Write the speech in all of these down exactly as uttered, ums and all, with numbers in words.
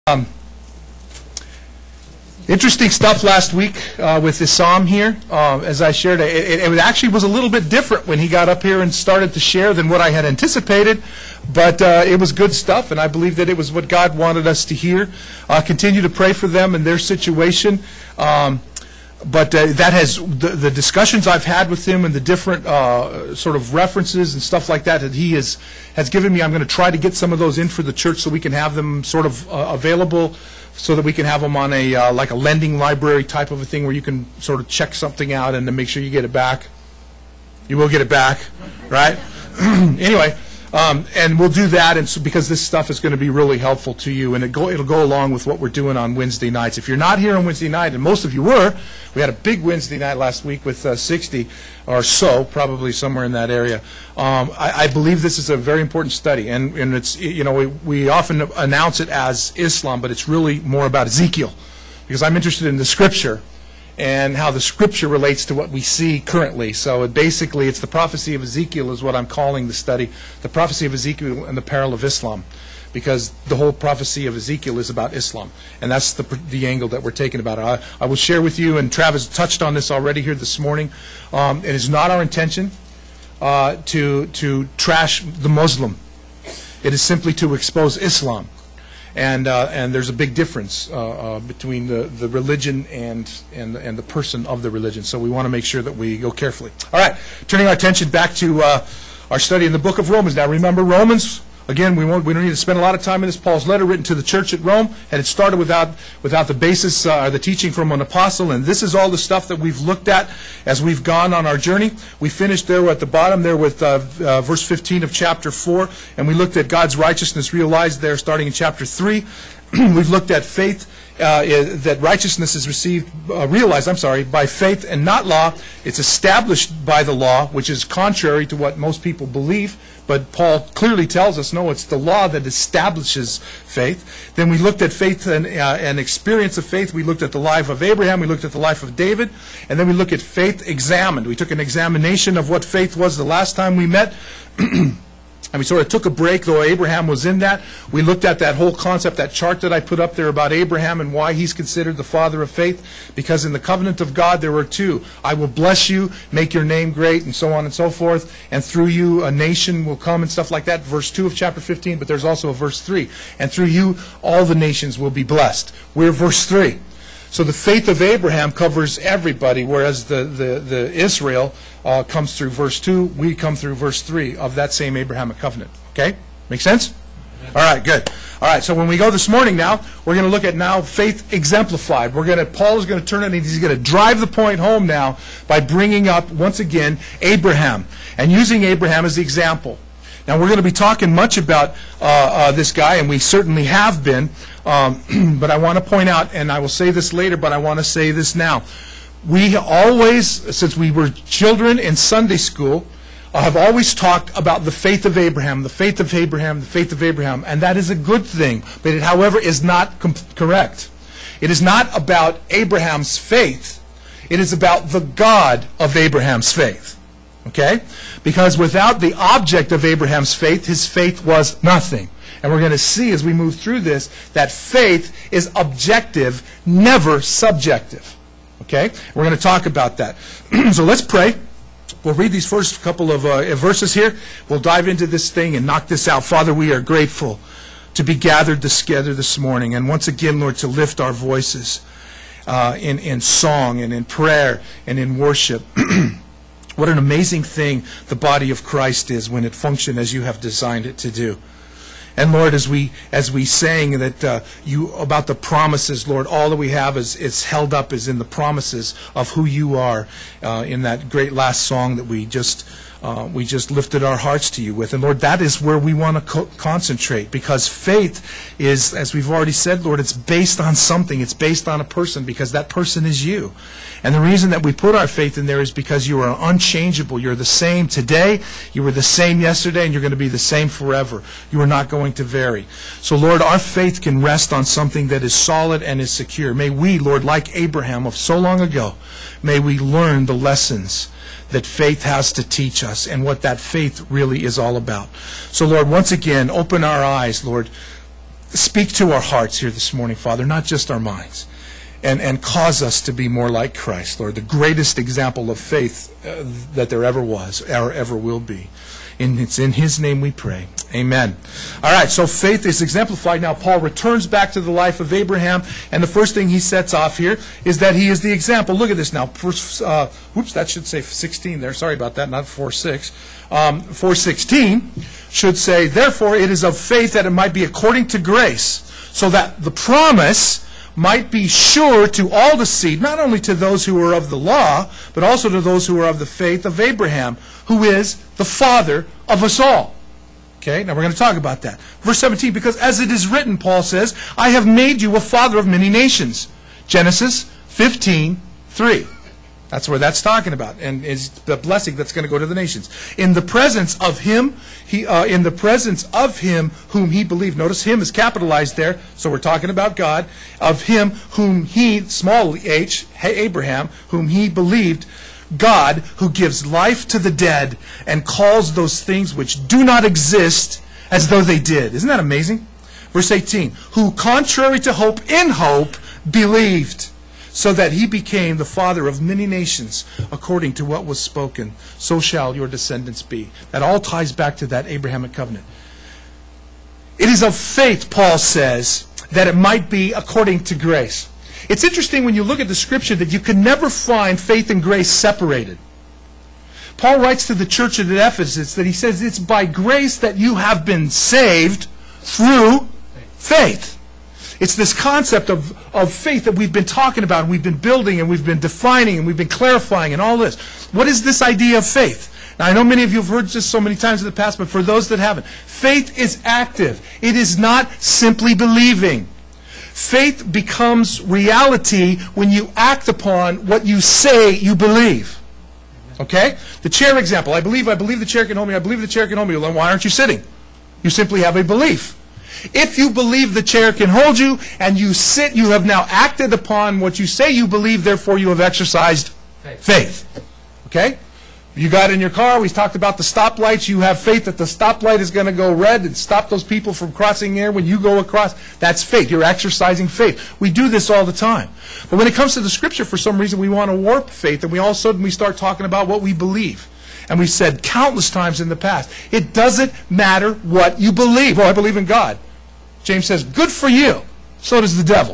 Um, interesting stuff last week uh, with this psalm here. Uh, as I shared, it, it, it actually was a little bit different when he got up here and started to share than what I had anticipated. But uh, it was good stuff, and I believe that it was what God wanted us to hear. Uh, continue to pray for them and their situation. Um, But uh, that has, the, the discussions I've had with him and the different uh, sort of references and stuff like that that he has, has given me, I'm going to try to get some of those in for the church so we can have them sort of uh, available, so that we can have them on a, uh, like a lending library type of a thing where you can sort of check something out and then make sure you get it back. You will get it back, right? Anyway. Um, and we'll do that, and so, because this stuff is going to be really helpful to you, and it go, it'll go along with what we're doing on Wednesday nights. If you're not here on Wednesday night, and most of you were, we had a big Wednesday night last week with uh, sixty or so, probably somewhere in that area. Um, I, I believe this is a very important study, and, and it's, you know, we, we often announce it as Islam, but it's really more about Ezekiel, because I'm interested in the Scripture and how the Scripture relates to what we see currently. So it basically, it's the prophecy of Ezekiel is what I'm calling the study, the prophecy of Ezekiel and the peril of Islam, because the whole prophecy of Ezekiel is about Islam, and that's the, the angle that we're taking about it. I, I will share with you, and Travis touched on this already here this morning, um, it is not our intention uh, to, to trash the Muslim. It is simply to expose Islam. And uh, and there's a big difference uh, uh, between the, the religion and, and and the person of the religion. So we want to make sure that we go carefully. All right, turning our attention back to uh, our study in the book of Romans. Now remember, Romans, again, we won't we don't need to spend a lot of time in this. Paul's letter written to the church at Rome, and it started without without the basis uh, or the teaching from an apostle. And this is all the stuff that we've looked at as we've gone on our journey. We finished there at the bottom there with uh, uh, verse fifteen of chapter four, and we looked at God's righteousness realized there starting in chapter three. We've looked at faith, uh, that righteousness is received, uh, realized, I'm sorry, by faith and not law. It's established by the law, which is contrary to what most people believe. But Paul clearly tells us, no, it's the law that establishes faith. Then we looked at faith and, uh, and experience of faith. We looked at the life of Abraham. We looked at the life of David. And then we look at faith examined. We took an examination of what faith was the last time we met. And we sort of took a break, though Abraham was in that. We looked at that whole concept, that chart that I put up there about Abraham and why he's considered the father of faith. Because in the covenant of God there were two. I will bless you, make your name great, and so on and so forth. And through you a nation will come and stuff like that. Verse two of chapter fifteen, but there's also a verse three. And through you all the nations will be blessed. We're verse three. So the faith of Abraham covers everybody, whereas the, the, the Israel uh, comes through verse two. We come through verse three of that same Abrahamic covenant. Okay? Make sense? All right, good. All right, so when we go this morning now, we're going to look at now faith exemplified. We're going to, Paul is going to turn it and he's going to drive the point home now by bringing up, once again, Abraham and using Abraham as the example. Now, we're going to be talking much about uh, uh, this guy, and we certainly have been, um, but I want to point out, and I will say this later, but I want to say this now. We always, since we were children in Sunday school, uh, have always talked about the faith of Abraham, the faith of Abraham, the faith of Abraham, and that is a good thing, but it, however, is not correct. It is not about Abraham's faith. It is about the God of Abraham's faith. Okay? Because without the object of Abraham's faith, his faith was nothing. And we're going to see as we move through this that faith is objective, never subjective. Okay? We're going to talk about that. So let's pray. We'll read these first couple of uh, verses here. We'll dive into this thing and knock this out. Father, we are grateful to be gathered together this morning. And once again, Lord, to lift our voices uh, in, in song and in prayer and in worship. What an amazing thing the body of Christ is when it functions as you have designed it to do. And Lord, as we as we sang that uh, you about the promises, Lord, all that we have is is held up is in the promises of who you are uh, in that great last song that we just uh, we just lifted our hearts to you with. And Lord, that is where we want to co- concentrate, because faith is, as we've already said, Lord, it's based on something. It's based on a person, because that person is you. And the reason that we put our faith in there is because you are unchangeable. You're the same today, you were the same yesterday, and you're going to be the same forever. You are not going to vary. So, Lord, our faith can rest on something that is solid and is secure. May we, Lord, like Abraham of so long ago, may we learn the lessons that faith has to teach us and what that faith really is all about. So, Lord, once again, open our eyes, Lord, speak to our hearts here this morning, Father, not just our minds, and, and cause us to be more like Christ, Lord, the greatest example of faith uh, that there ever was or ever will be. And it's in His name we pray. Amen. All right, so faith is exemplified. Now Paul returns back to the life of Abraham, and the first thing he sets off here is that he is the example. Look at this now. First, uh, whoops, that should say sixteen there. Sorry about that, not four six. Um, four sixteen should say, therefore it is of faith that it might be according to grace, so that the promise might be sure to all the seed, not only to those who are of the law, but also to those who are of the faith of Abraham, who is the father of us all. Okay, now we're going to talk about that. Verse seventeen, because as it is written, Paul says, I have made you a father of many nations. Genesis fifteen three. That's where that's talking about, and is the blessing that's going to go to the nations. In the presence of him, he, uh, in the presence of him whom he believed. Notice him is capitalized there, so we're talking about God. Of him whom he, small h, Abraham, whom he believed, God, who gives life to the dead and calls those things which do not exist as though they did. Isn't that amazing? Verse eighteen, who contrary to hope, in hope, believed, so that he became the father of many nations, according to what was spoken, so shall your descendants be. That all ties back to that Abrahamic covenant. It is of faith, Paul says, that it might be according to grace. It's interesting when you look at the Scripture that you can never find faith and grace separated. Paul writes to the church at Ephesus that he says it's by grace that you have been saved through faith. It's this concept of, of faith that we've been talking about, and we've been building, and we've been defining, and we've been clarifying, and all this. What is this idea of faith? Now, I know many of you have heard this so many times in the past, but for those that haven't, faith is active. It is not simply believing. Faith becomes reality when you act upon what you say you believe. Okay? The chair example. I believe, I believe the chair can hold me. I believe the chair can hold me. Well, then why aren't you sitting? You simply have a belief. If you believe the chair can hold you and you sit, you have now acted upon what you say you believe, therefore you have exercised faith. faith. Okay? You got in your car, we talked about the stoplights, you have faith that the stoplight is going to go red and stop those people from crossing there when you go across. That's faith. You're exercising faith. We do this all the time. But when it comes to the Scripture, for some reason we want to warp faith, and we all of a sudden we start talking about what we believe. And we said countless times in the past, it doesn't matter what you believe. Oh, I believe in God. James says, good for you. So does the devil.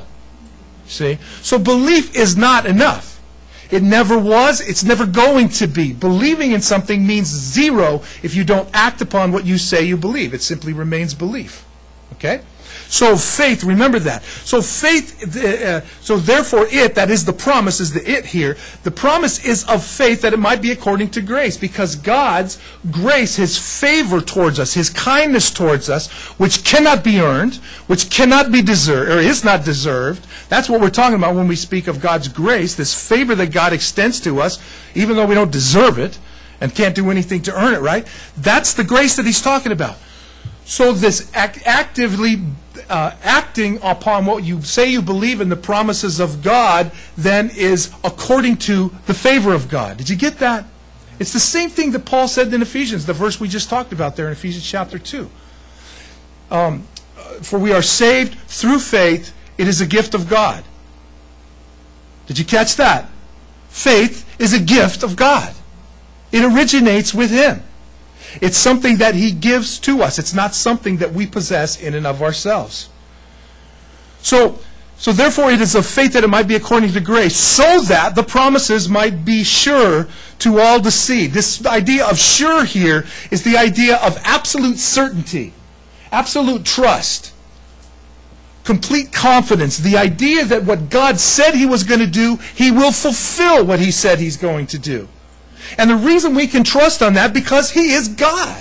See? So belief is not enough. It never was. It's never going to be. Believing in something means zero if you don't act upon what you say you believe. It simply remains belief. Okay? So faith, remember that. So faith, uh, so therefore it, that is the promise, is the it here. The promise is of faith that it might be according to grace, because God's grace, His favor towards us, His kindness towards us, which cannot be earned, which cannot be deserved, or is not deserved. That's what we're talking about when we speak of God's grace, this favor that God extends to us, even though we don't deserve it and can't do anything to earn it, right? That's the grace that He's talking about. So this act actively uh, acting upon what you say you believe in, the promises of God, then is according to the favor of God. Did you get that? It's the same thing that Paul said in Ephesians, the verse we just talked about there in Ephesians chapter two. Um, for we are saved through faith. It is a gift of God. Did you catch that? Faith is a gift of God. It originates with Him. It's something that He gives to us. It's not something that we possess in and of ourselves. So, so therefore it is of faith that it might be according to grace, so that the promises might be sure to all the seed. This idea of sure here is the idea of absolute certainty, absolute trust, complete confidence. The idea that what God said He was going to do, He will fulfill what He said He's going to do. And the reason we can trust on that, because He is God.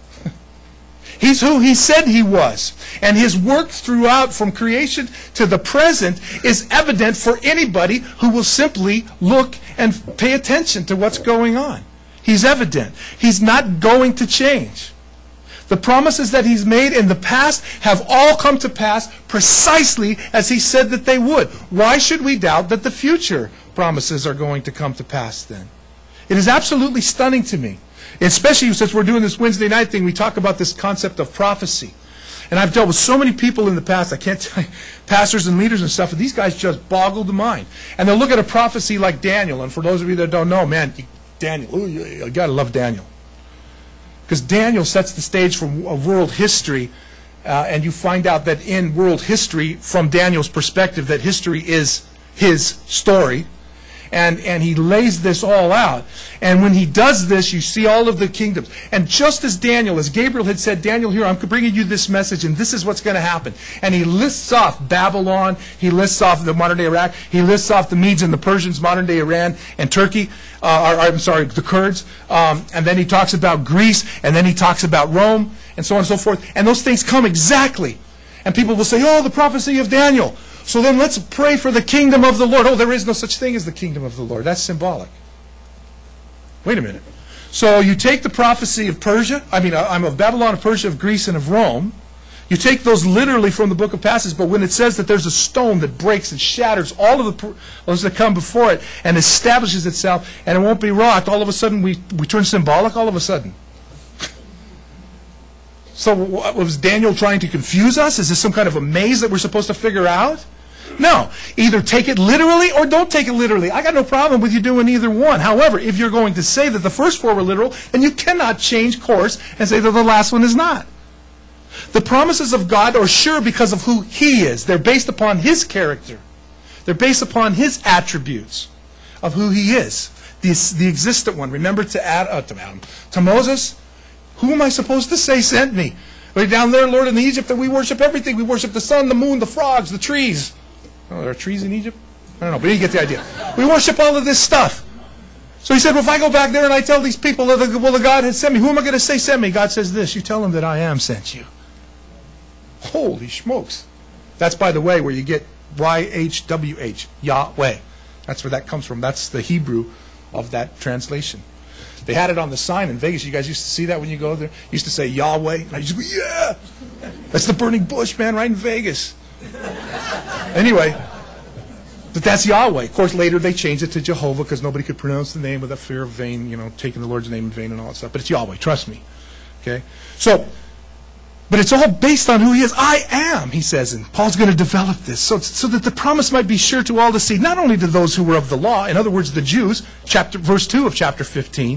He's who He said He was. And His work throughout, from creation to the present, is evident for anybody who will simply look and pay attention to what's going on. He's evident. He's not going to change. The promises that He's made in the past have all come to pass precisely as He said that they would. Why should we doubt that the future promises are going to come to pass then? It is absolutely stunning to me, especially since we're doing this Wednesday night thing. We talk about this concept of prophecy. And I've dealt with so many people in the past, I can't tell you, pastors and leaders and stuff, and these guys just boggle the mind. And they'll look at a prophecy like Daniel, and for those of you that don't know, man, Daniel, ooh, you, you got to love Daniel. Because Daniel sets the stage for world history, uh, and you find out that in world history, from Daniel's perspective, that history is his story. And, and he lays this all out. And when he does this, you see all of the kingdoms. And just as Daniel, as Gabriel had said, Daniel, here, I'm bringing you this message, and this is what's going to happen. And he lists off Babylon. He lists off the modern-day Iraq. He lists off the Medes and the Persians, modern-day Iran and Turkey. Uh, or, I'm sorry, the Kurds. Um, and then he talks about Greece. And then he talks about Rome, and so on and so forth. And those things come exactly. And people will say, oh, the prophecy of Daniel. So then let's pray for the kingdom of the Lord. Oh, there is no such thing as the kingdom of the Lord. That's symbolic. Wait a minute. So you take the prophecy of Persia, I mean, I'm of Babylon, of Persia, of Greece, and of Rome. You take those literally from the book of Passages, but when it says that there's a stone that breaks and shatters all of the those that come before it and establishes itself, and it won't be rocked, all of a sudden we, we turn symbolic all of a sudden. So was Daniel trying to confuse us? Is this some kind of a maze that we're supposed to figure out? No. Either take it literally or don't take it literally. I got no problem with you doing either one. However, if you're going to say that the first four were literal, then you cannot change course and say that the last one is not. The promises of God are sure because of who He is. They're based upon His character. They're based upon His attributes of who He is. The, the existent one. Remember to, Ad, uh, to Adam, to Moses, who am I supposed to say sent me? We're down there, Lord, in Egypt, that we worship everything. We worship the sun, the moon, the frogs, the trees. Oh, there are trees in Egypt? I don't know, but you get the idea. We worship all of this stuff. So he said, well, if I go back there and I tell these people, well, the God has sent me, who am I going to say sent me? God says this, you tell them that I am sent you. Holy smokes. That's, by the way, where you get Y H W H, Yahweh. That's where that comes from. That's the Hebrew of that translation. They had it on the sign in Vegas. You guys used to see that when you go there? Used to say Yahweh. And I used to go, yeah! That's the burning bush, man, right in Vegas. Anyway, but that's Yahweh. Of course, later they changed it to Jehovah because nobody could pronounce the name with a fear of vain, you know, taking the Lord's name in vain and all that stuff. But it's Yahweh, trust me. Okay? So, but it's all based on who He is. I am, he says, and Paul's going to develop this so, so that the promise might be sure to all the seed, not only to those who were of the law, in other words, the Jews, chapter verse two of chapter fifteen,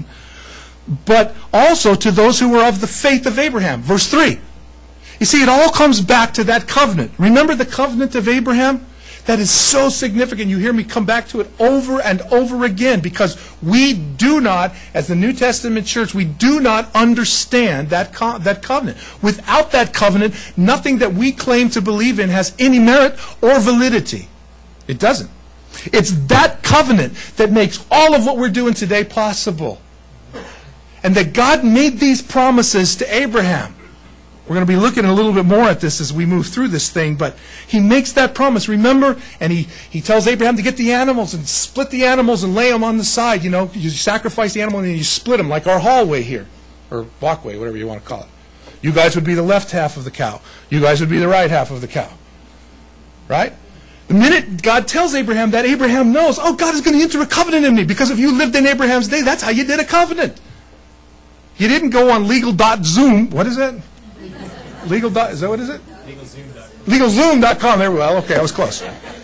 but also to those who were of the faith of Abraham, verse three. You see, it all comes back to that covenant. Remember the covenant of Abraham? That is so significant. You hear me come back to it over and over again because we do not, as the New Testament church, we do not understand that, co that covenant. Without that covenant, nothing that we claim to believe in has any merit or validity. It doesn't. It's that covenant that makes all of what we're doing today possible. And that God made these promises to Abraham. We're going to be looking a little bit more at this as we move through this thing, but He makes that promise, remember? And he, he tells Abraham to get the animals and split the animals and lay them on the side. You know, you sacrifice the animal and then you split them like our hallway here, or walkway, whatever you want to call it. You guys would be the left half of the cow. You guys would be the right half of the cow. Right? The minute God tells Abraham that, Abraham knows, oh, God is going to enter a covenant in me, because if you lived in Abraham's day, that's how you did a covenant. You didn't go on legal dot zoom. What is that? Legal dot, is that what is it? LegalZoom dot com. LegalZoom dot com. There we go. Okay, I was close.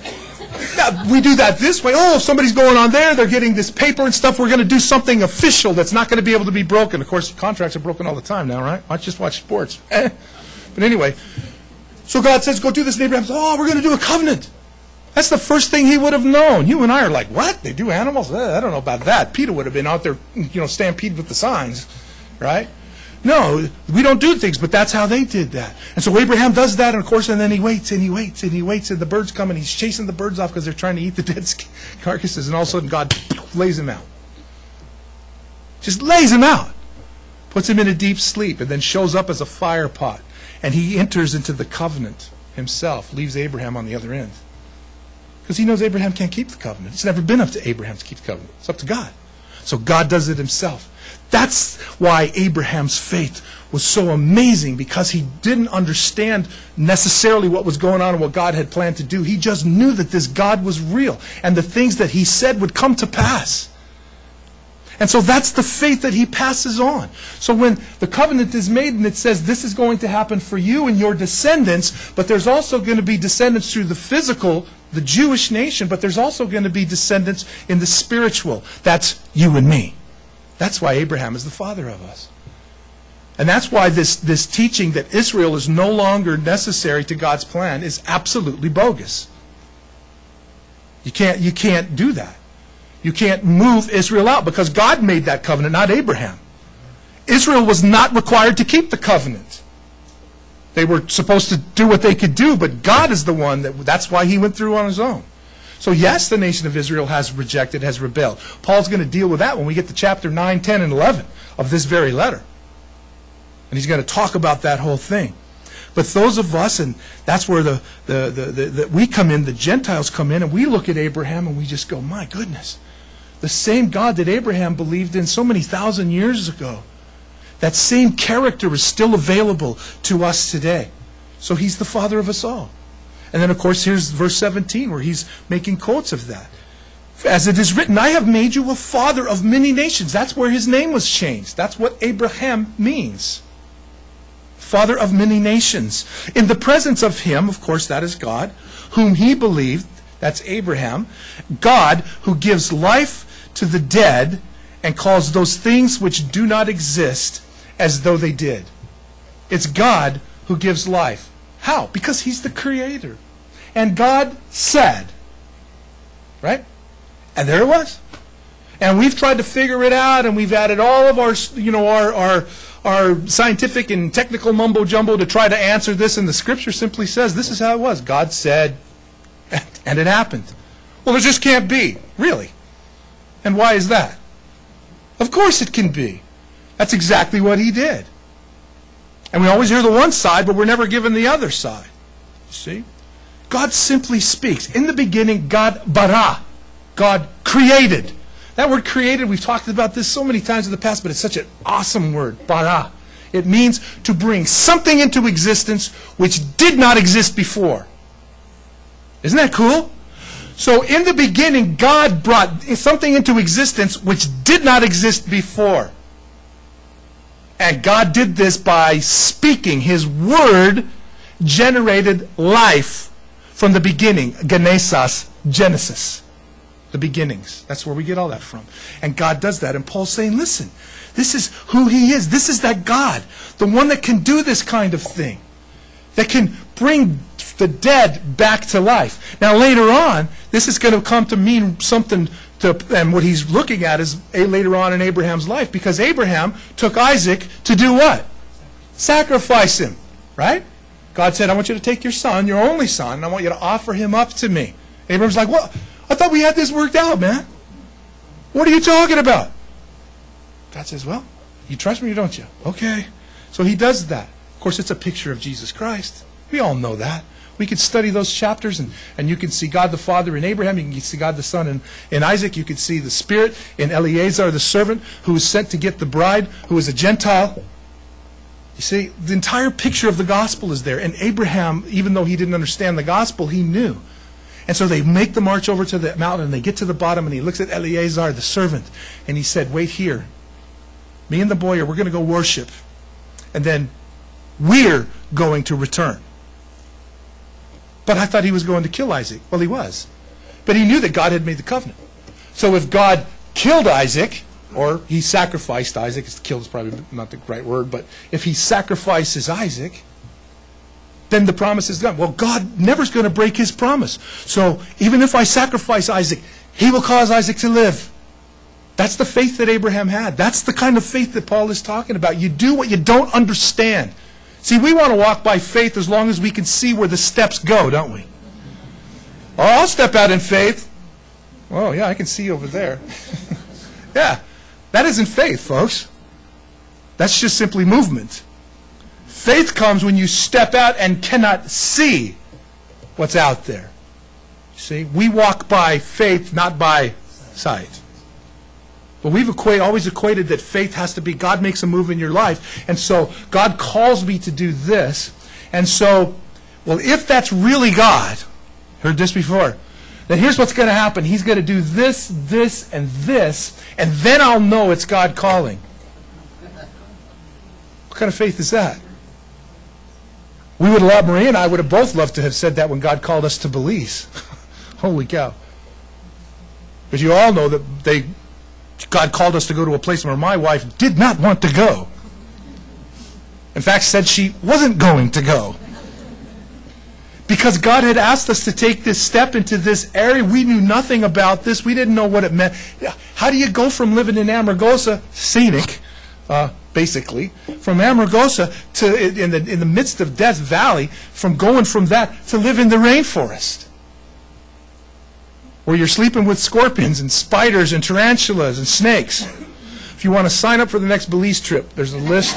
Now, we do that this way. Oh, if somebody's going on there, they're getting this paper and stuff, we're going to do something official that's not going to be able to be broken. Of course, contracts are broken all the time now, right? I just watch sports. But anyway, so God says, go do this. And Abraham says, oh, we're going to do a covenant. That's the first thing he would have known. You and I are like, what? They do animals? I don't know about that. Peter would have been out there, you know, stampede with the signs, right? No, we don't do things, but that's how they did that. And so Abraham does that, and of course, and then he waits, and he waits, and he waits, and the birds come, and he's chasing the birds off because they're trying to eat the dead carcasses, and all of a sudden God lays him out. Just lays him out. Puts him in a deep sleep, and then shows up as a fire pot. And he enters into the covenant himself, leaves Abraham on the other end. Because he knows Abraham can't keep the covenant. It's never been up to Abraham to keep the covenant. It's up to God. So God does it Himself. That's why Abraham's faith was so amazing, because he didn't understand necessarily what was going on and what God had planned to do. He just knew that this God was real and the things that He said would come to pass. And so that's the faith that he passes on. So when the covenant is made and it says this is going to happen for you and your descendants, but there's also going to be descendants through the physical, the Jewish nation, but there's also going to be descendants in the spiritual. That's you and me. That's why Abraham is the father of us. And that's why this, this teaching that Israel is no longer necessary to God's plan is absolutely bogus. You can't, you can't do that. You can't move Israel out because God made that covenant, not Abraham. Israel was not required to keep the covenant. They were supposed to do what they could do, but God is the one, that that's why he went through on his own. So yes, the nation of Israel has rejected, has rebelled. Paul's going to deal with that when we get to chapter nine, ten, and eleven of this very letter. And he's going to talk about that whole thing. But those of us, and that's where the, the, the, the, the we come in, the Gentiles come in, and we look at Abraham and we just go, my goodness. The same God that Abraham believed in so many thousand years ago, that same character is still available to us today. So he's the father of us all. And then, of course, here's verse seventeen where he's making quotes of that. As it is written, I have made you a father of many nations. That's where his name was changed. That's what Abraham means. Father of many nations. In the presence of him, of course, that is God, whom he believed, that's Abraham, God who gives life to the dead and calls those things which do not exist as though they did. It's God who gives life. How? Because he's the creator. And God said, right? And there it was. And we've tried to figure it out, and we've added all of our, you know, our, our, our scientific and technical mumbo jumbo to try to answer this, and the scripture simply says this is how it was. God said, and it happened. Well, there just can't be. Really? And why is that? Of course it can be. That's exactly what he did. And we always hear the one side, but we're never given the other side. See? God simply speaks. In the beginning, God bara. God created. That word created, we've talked about this so many times in the past, but it's such an awesome word, bara. It means to bring something into existence which did not exist before. Isn't that cool? So in the beginning, God brought something into existence which did not exist before. And God did this by speaking. His word generated life from the beginning. Genesis, Genesis. The beginnings. That's where we get all that from. And God does that. And Paul's saying, listen, this is who he is. This is that God. The one that can do this kind of thing. That can bring the dead back to life. Now later on, this is going to come to mean something to, and what he's looking at is a, later on in Abraham's life, because Abraham took Isaac to do what? Sacrifice him, right? God said, I want you to take your son, your only son, and I want you to offer him up to me. Abraham's like, what? I thought we had this worked out, man. What are you talking about? God says, well, you trust me or don't you? Okay. So he does that. Of course, it's a picture of Jesus Christ. We all know that. We could study those chapters, and, and you can see God the Father in Abraham. You can see God the Son in, in Isaac. You can see the Spirit in Eleazar, the servant, who was sent to get the bride, who was a Gentile. You see, the entire picture of the gospel is there. And Abraham, even though he didn't understand the gospel, he knew. And so they make the march over to the mountain, and they get to the bottom, and he looks at Eleazar, the servant, and he said, wait here. Me and the boy, are we're going to go worship. And then we're going to return. But I thought he was going to kill Isaac. Well, he was. But he knew that God had made the covenant. So if God killed Isaac, or he sacrificed Isaac, killed is probably not the right word, but if he sacrifices Isaac, then the promise is done. Well, God never's going to break his promise. So even if I sacrifice Isaac, he will cause Isaac to live. That's the faith that Abraham had. That's the kind of faith that Paul is talking about. You do what you don't understand. See, we want to walk by faith as long as we can see where the steps go, don't we? Oh, I'll step out in faith. Oh, yeah, I can see over there. Yeah, that isn't faith, folks. That's just simply movement. Faith comes when you step out and cannot see what's out there. See, we walk by faith, not by sight. But we've equate, always equated that faith has to be God makes a move in your life. And so God calls me to do this. And so, well, if that's really God, heard this before, then here's what's going to happen. He's going to do this, this, and this, and then I'll know it's God calling. What kind of faith is that? We would love, Maria and I would have both loved to have said that when God called us to Belize. Holy cow. But you all know that they, God called us to go to a place where my wife did not want to go. In fact, said she wasn't going to go. Because God had asked us to take this step into this area. We knew nothing about this. We didn't know what it meant. How do you go from living in Amargosa, scenic, uh, basically, from Amargosa to in the, in the midst of Death Valley, from going from that to live in the rainforest, where you're sleeping with scorpions and spiders and tarantulas and snakes. If you want to sign up for the next Belize trip, there's a list.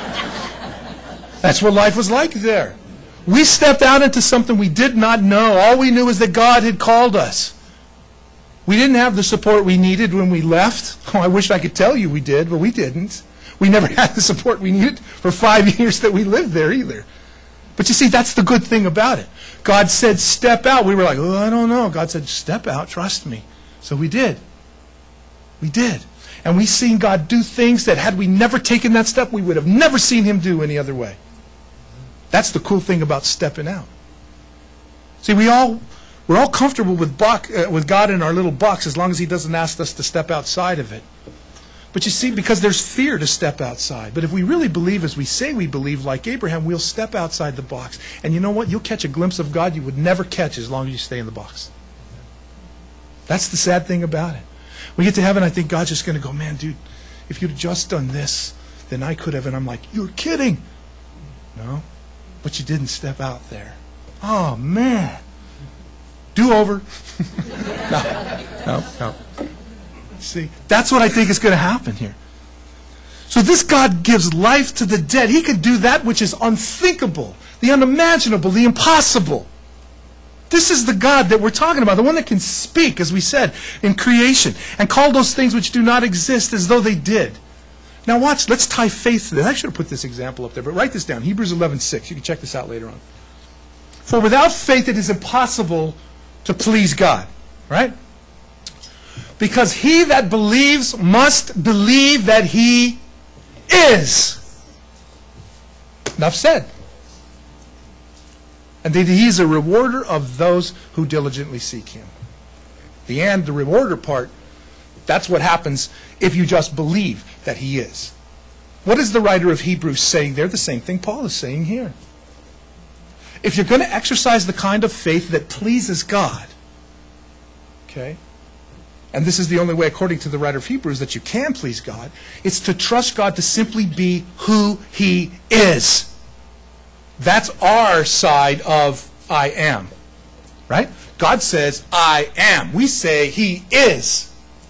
That's what life was like there. We stepped out into something we did not know. All we knew is that God had called us. We didn't have the support we needed when we left. Oh, I wish I could tell you we did, but we didn't. We never had the support we needed for five years that we lived there either. But you see, that's the good thing about it. God said, step out. We were like, oh, I don't know. God said, step out, trust me. So we did. We did. And we've seen God do things that had we never taken that step, we would have never seen him do any other way. That's the cool thing about stepping out. See, we all, we're all comfortable with, box, uh, with God in our little box as long as he doesn't ask us to step outside of it. But you see, because there's fear to step outside. But if we really believe as we say we believe, like Abraham, we'll step outside the box. And you know what? You'll catch a glimpse of God you would never catch as long as you stay in the box. That's the sad thing about it. We get to heaven, I think God's just going to go, man, dude, if you'd just done this, then I could have. And I'm like, you're kidding. No. But you didn't step out there. Oh, man. Do over. no, no, no. See, that's what I think is going to happen here. So this God gives life to the dead. He can do that which is unthinkable, the unimaginable, the impossible. This is the God that we're talking about, the one that can speak, as we said, in creation, and call those things which do not exist as though they did. Now watch, let's tie faith to this. I should have put this example up there, but write this down. Hebrews eleven six. You can check this out later on. For without faith it is impossible to please God. Right? Because he that believes must believe that he is. Enough said. And that he is a rewarder of those who diligently seek him. The and, the rewarder part, that's what happens if you just believe that he is. What is the writer of Hebrews saying there? The same thing Paul is saying here. If you're going to exercise the kind of faith that pleases God, okay, and this is the only way, according to the writer of Hebrews, that you can please God, it's to trust God to simply be who he is. That's our side of I am. Right? God says, I am. We say he is.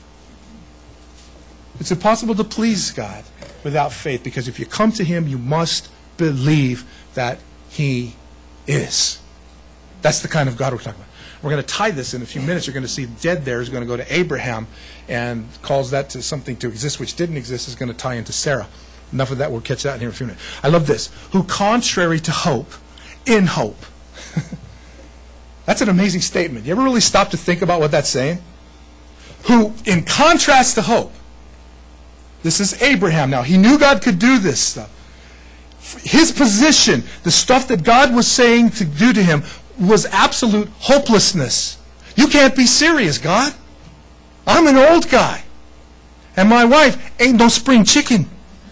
It's impossible to please God without faith, because if you come to him, you must believe that he is. That's the kind of God we're talking about. We're going to tie this in a few minutes. You're going to see dead there is going to go to Abraham and calls that to something to exist which didn't exist, is going to tie into Sarah. Enough of that. We'll catch that in here in a few minutes. I love this. Who contrary to hope, in hope. That's an amazing statement. You ever really stop to think about what that's saying? Who, in contrast to hope, this is Abraham now. He knew God could do this stuff. His position, the stuff that God was saying to do to him, was absolute hopelessness. You can't be serious, God. I'm an old guy. And my wife ain't no spring chicken.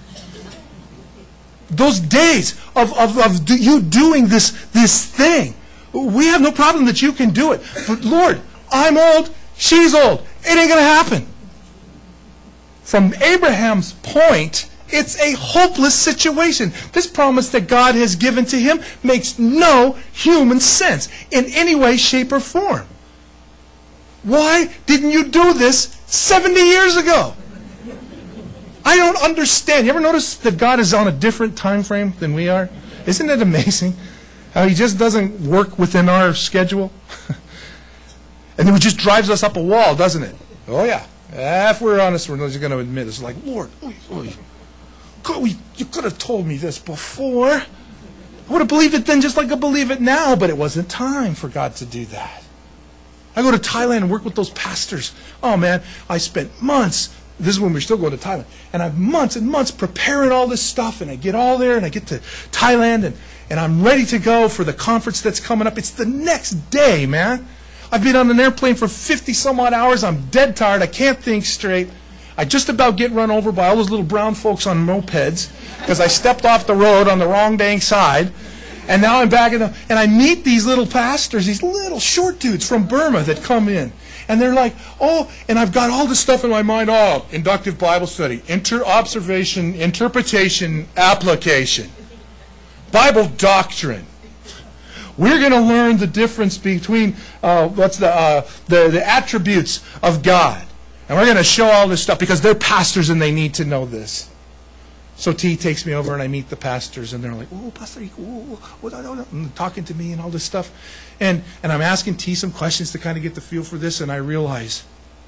Those days of, of, of do, you doing this, this thing, we have no problem that you can do it. But Lord, I'm old, she's old. It ain't going to happen. From Abraham's point, it's a hopeless situation. This promise that God has given to him makes no human sense in any way, shape, or form. Why didn't you do this seventy years ago? I don't understand. You ever notice that God is on a different time frame than we are? Isn't it amazing how he just doesn't work within our schedule? And then he just drives us up a wall, doesn't it? Oh, yeah. If we're honest, we're just going to admit it's like, Lord, oy, oy. God, we, you could have told me this before. I would have believed it then just like I believe it now, but it wasn't time for God to do that. I go to Thailand and work with those pastors. Oh, man, I spent months. This is when we're still going to Thailand. And I've months and months preparing all this stuff, and I get all there, and I get to Thailand, and, and I'm ready to go for the conference that's coming up. It's the next day, man. I've been on an airplane for fifty some odd hours. I'm dead tired. I can't think straight. I just about get run over by all those little brown folks on mopeds because I stepped off the road on the wrong dang side. And now I'm back in the, and I meet these little pastors, these little short dudes from Burma that come in. And they're like, oh, and I've got all this stuff in my mind. Oh, inductive Bible study, inter-observation, interpretation, application, Bible doctrine. We're going to learn the difference between uh, what's the, uh, the the attributes of God. And we're going to show all this stuff because they're pastors and they need to know this. So T takes me over and I meet the pastors and they're like, oh, Pastor, oh, oh, oh, and talking to me and all this stuff. And, and I'm asking T some questions to kind of get the feel for this, and I realize,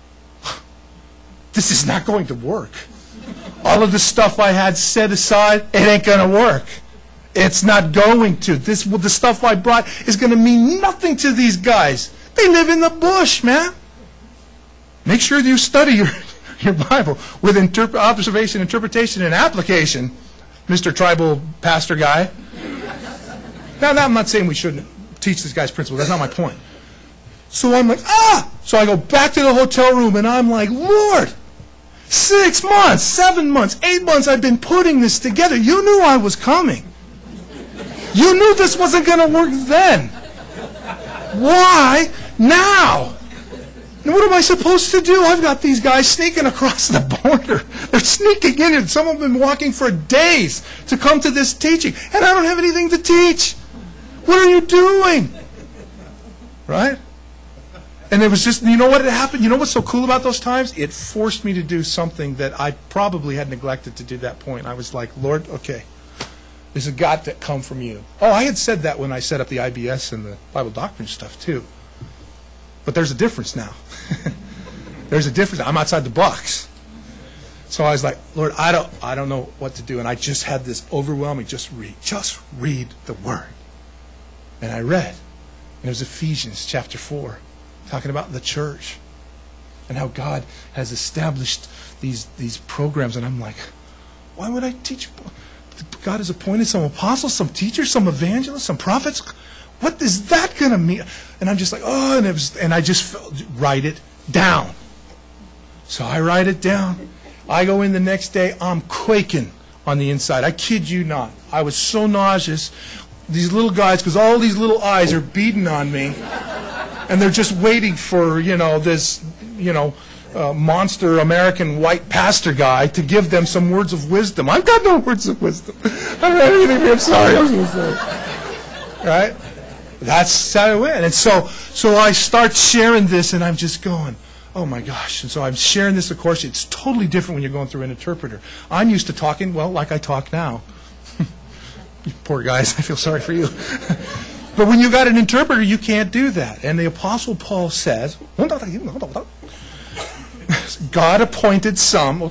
this is not going to work. All of the stuff I had set aside, it ain't going to work. It's not going to. This, the stuff I brought is going to mean nothing to these guys. They live in the bush, man. Make sure you study your, your Bible with interp- observation, interpretation, and application, Mister Tribal Pastor guy. Now, now, I'm not saying we shouldn't teach this guy's principles. That's not my point. So I'm like, ah! So I go back to the hotel room, and I'm like, Lord, six months, seven months, eight months I've been putting this together. You knew I was coming. You knew this wasn't going to work then. Why now? And what am I supposed to do? I've got these guys sneaking across the border. They're sneaking in, and some of them have been walking for days to come to this teaching, and I don't have anything to teach. What are you doing? Right? And it was just, you know what had happened? You know what's so cool about those times? It forced me to do something that I probably had neglected to do at that point. I was like, Lord, okay, this has got to come from you. Oh, I had said that when I set up the I B S and the Bible doctrine stuff too. But there's a difference now. There's a difference. I'm outside the box. So I was like, Lord, I don't, I don't know what to do. And I just had this overwhelming, just read, just read the Word. And I read. And it was Ephesians chapter four, talking about the church and how God has established these, these programs. And I'm like, why would I teach? God has appointed some apostles, some teachers, some evangelists, some prophets. What is that going to mean? And I'm just like, oh, and, it was, and I just felt, write it down. So I write it down. I go in the next day, I'm quaking on the inside. I kid you not. I was so nauseous. These little guys, because all these little eyes are beating on me, and they're just waiting for, you know, this, you know, uh, monster American white pastor guy to give them some words of wisdom. I've got no words of wisdom. I don't have anything. I'm sorry. I was going to say. Right? That's how it went. And so, so I start sharing this, and I'm just going, oh my gosh. And so I'm sharing this, of course. It's totally different when you're going through an interpreter. I'm used to talking, well, like I talk now. You poor guys, I feel sorry for you. But when you got an interpreter, you can't do that. And the Apostle Paul says, God appointed some.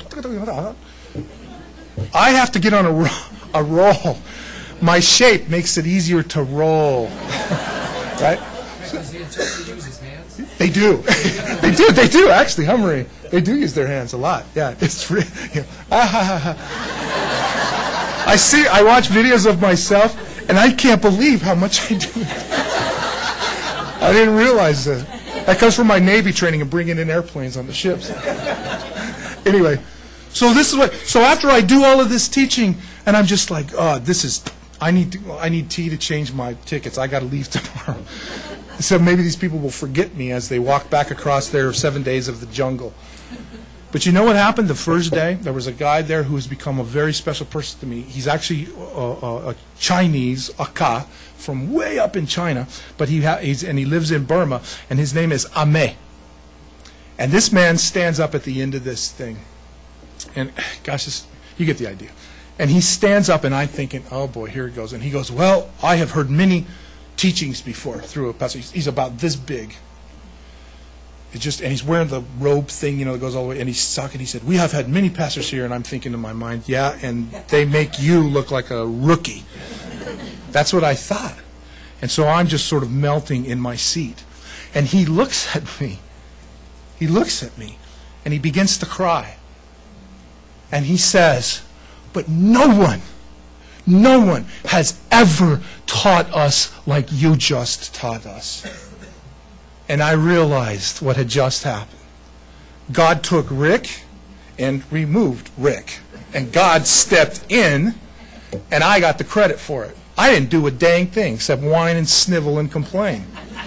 I have to get on a, a roll. My shape makes it easier to roll. Right? Does the interpreter use his hands? They do. They do. They do, actually, Hummery. They do use their hands a lot. Yeah. It's really, you know, I see, I watch videos of myself, and I can't believe how much I do. I didn't realize that. That comes from my Navy training and bringing in airplanes on the ships. Anyway, so this is what, so after I do all of this teaching, and I'm just like, oh, this is, I need to, I need T to change my tickets. I got to leave tomorrow. So maybe these people will forget me as they walk back across their seven days of the jungle. But you know what happened the first day? There was a guy there who has become a very special person to me. He's actually a, a, a Chinese, a Ka, from way up in China, but he ha he's, and he lives in Burma, and his name is Ame. And this man stands up at the end of this thing. And gosh, this, you get the idea. And he stands up, and I'm thinking, oh boy, here it goes. And he goes, well, I have heard many teachings before through a pastor. He's, he's about this big. It just, and he's wearing the robe thing, you know, that goes all the way, and he's talking, he said, we have had many pastors here, and I'm thinking in my mind, yeah, and they make you look like a rookie. That's what I thought. And so I'm just sort of melting in my seat. And he looks at me. He looks at me, and he begins to cry. And he says, but no one, no one has ever taught us like you just taught us. And I realized what had just happened. God took Rick and removed Rick. And God stepped in, and I got the credit for it. I didn't do a dang thing except whine and snivel and complain.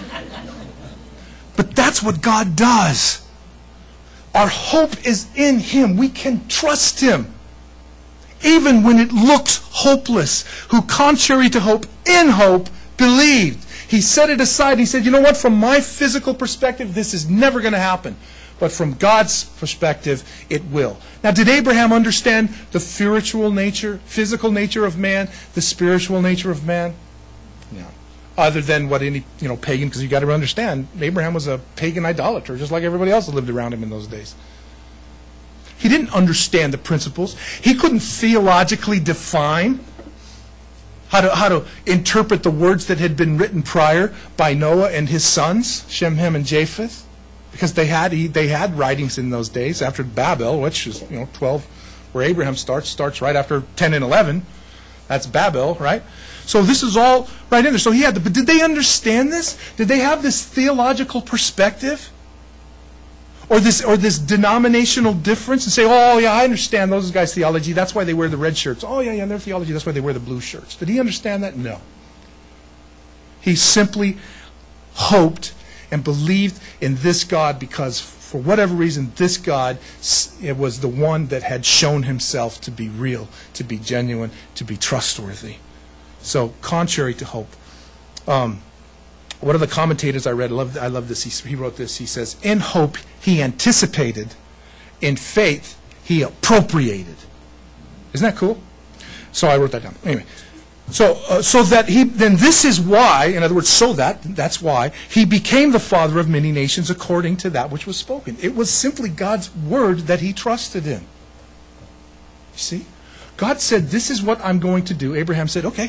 But that's what God does. Our hope is in Him. We can trust Him. Even when it looks hopeless, who contrary to hope, in hope, believed. He set it aside. He said, you know what, from my physical perspective, this is never going to happen. But from God's perspective, it will. Now, did Abraham understand the spiritual nature, physical nature of man, the spiritual nature of man? No. Other than what any you know pagan, because you got to understand, Abraham was a pagan idolater, just like everybody else that lived around him in those days. He didn't understand the principles. He couldn't theologically define how to how to interpret the words that had been written prior by Noah and his sons, Shem, Ham, and Japheth, because they had they had writings in those days after Babel, which is you know twelve, where Abraham starts starts right after ten and eleven. That's Babel, right? So this is all right in there. So he had, the, but did they understand this? Did they have this theological perspective, or this or this denominational difference, and say, "Oh yeah, I understand those guys' theology. That's why they wear the red shirts. Oh yeah, yeah, their theology. That's why they wear the blue shirts." Did he understand that? No. He simply hoped and believed in this God because, for whatever reason, this God, it was the one that had shown Himself to be real, to be genuine, to be trustworthy. So, contrary to hope. Um, one of the commentators I read, I love, I love this, he, he wrote this, he says, in hope he anticipated, in faith he appropriated. Isn't that cool? So I wrote that down. Anyway, so uh, so that he, then this is why, in other words, so that, that's why, he became the father of many nations according to that which was spoken. It was simply God's word that he trusted in. You see? God said, this is what I'm going to do. Abraham said, okay.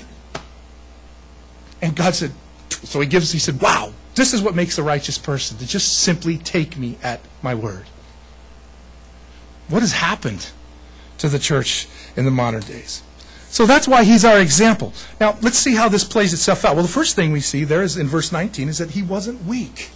And God said, so he gives, he said, wow, this is what makes a righteous person, to just simply take me at my word. What has happened to the church in the modern days? So that's why he's our example. Now, let's see how this plays itself out. Well, the first thing we see there is in verse nineteen is that he wasn't weak.